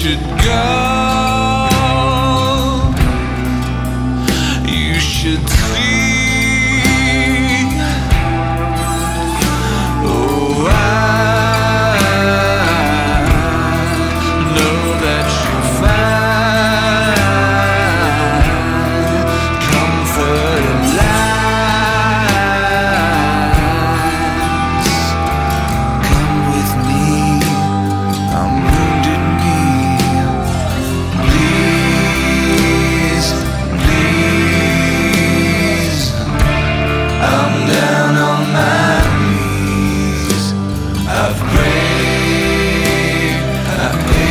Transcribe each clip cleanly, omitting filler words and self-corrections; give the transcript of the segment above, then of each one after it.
should go. You should see. Oh, I know that you find comfort in lies. Come with me, I'm wounded knee. Please, please, I'm down on my knees. I've prayed, I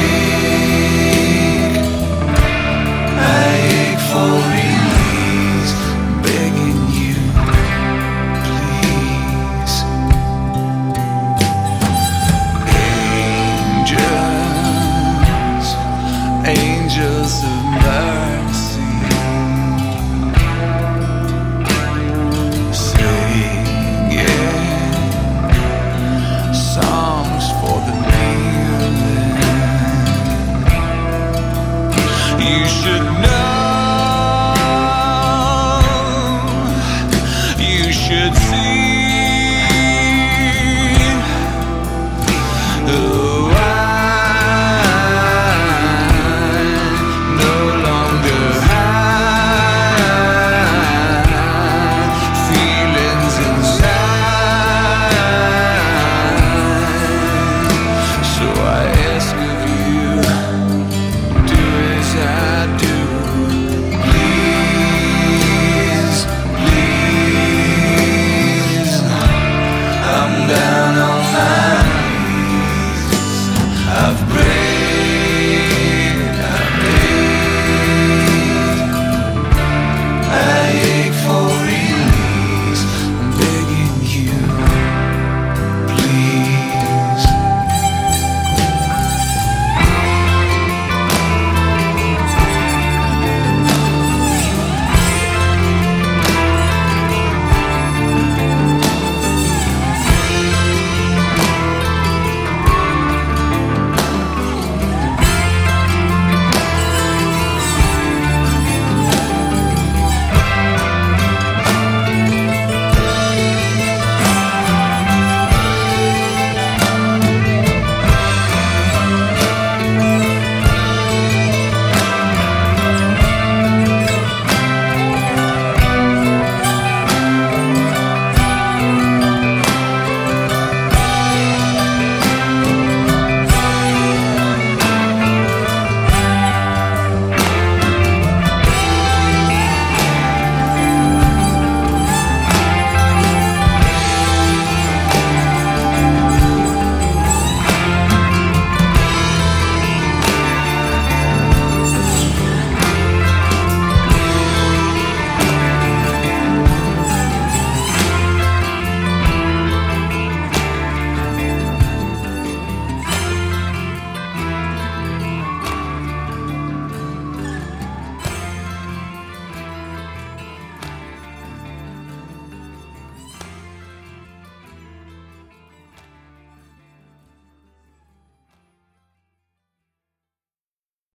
ache for release, begging you, please. Angels, angels of mercy, singing songs for the kneeling. You should know.